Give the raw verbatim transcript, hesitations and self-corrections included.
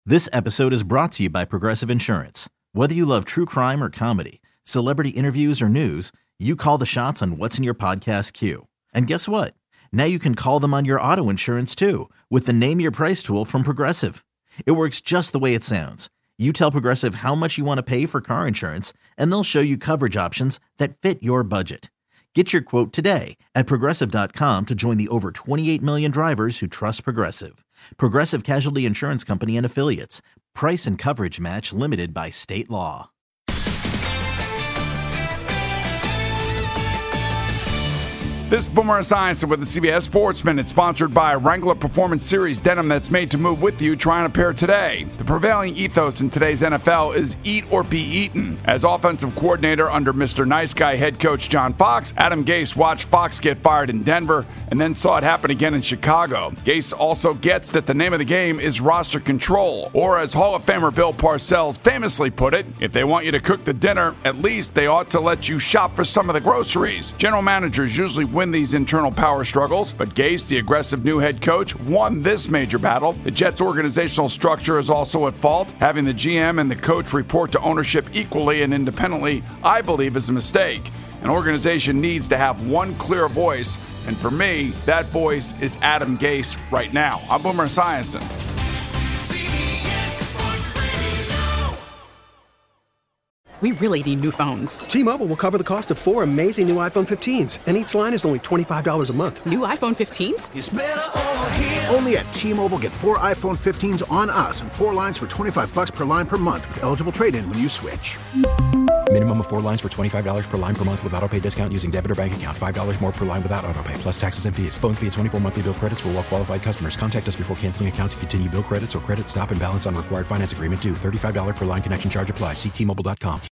This episode is brought to you by Progressive Insurance. Whether you love true crime or comedy, celebrity interviews or news, you call the shots on what's in your podcast queue. And guess what? Now you can call them on your auto insurance too with the Name Your Price tool from Progressive. It works just the way it sounds. You tell Progressive how much you want to pay for car insurance, and they'll show you coverage options that fit your budget. Get your quote today at Progressive dot com to join the over twenty-eight million drivers who trust Progressive. Progressive Casualty Insurance Company and Affiliates. Price and coverage match limited by state law. This is Boomer Esiason with the C B S Sports Minute, sponsored by Wrangler Performance Series denim that's made to move with you. Try on a pair today. The prevailing ethos in today's N F L is eat or be eaten. As offensive coordinator under Mister Nice Guy head coach John Fox, Adam Gase watched Fox get fired in Denver and then saw it happen again in Chicago. Gase also gets that the name of the game is roster control, or as Hall of Famer Bill Parcells famously put it, if they want you to cook the dinner, at least they ought to let you shop for some of the groceries. General managers usually win these internal power struggles, but Gase, the aggressive new head coach, won this major battle. The Jets' organizational structure is also at fault. Having the G M and the coach report to ownership equally and independently, I believe, is a mistake. An organization needs to have one clear voice, and for me, that voice is Adam Gase right now. I'm Boomer Esiason. We really need new phones. T-Mobile will cover the cost of four amazing new iPhone fifteens, and each line is only twenty-five dollars a month. New iPhone fifteens? It's better over here. Only at T-Mobile, get four iPhone fifteens on us and four lines for twenty-five dollars per line per month with eligible trade-in when you switch. Minimum of four lines for twenty-five dollars per line per month with autopay discount using debit or bank account. five dollars more per line without autopay, plus taxes and fees. Phone fee at twenty-four monthly bill credits for well-qualified customers. Contact us before canceling account to continue bill credits or credit stop and balance on required finance agreement due. thirty-five dollars per line connection charge applies. See T Mobile dot com.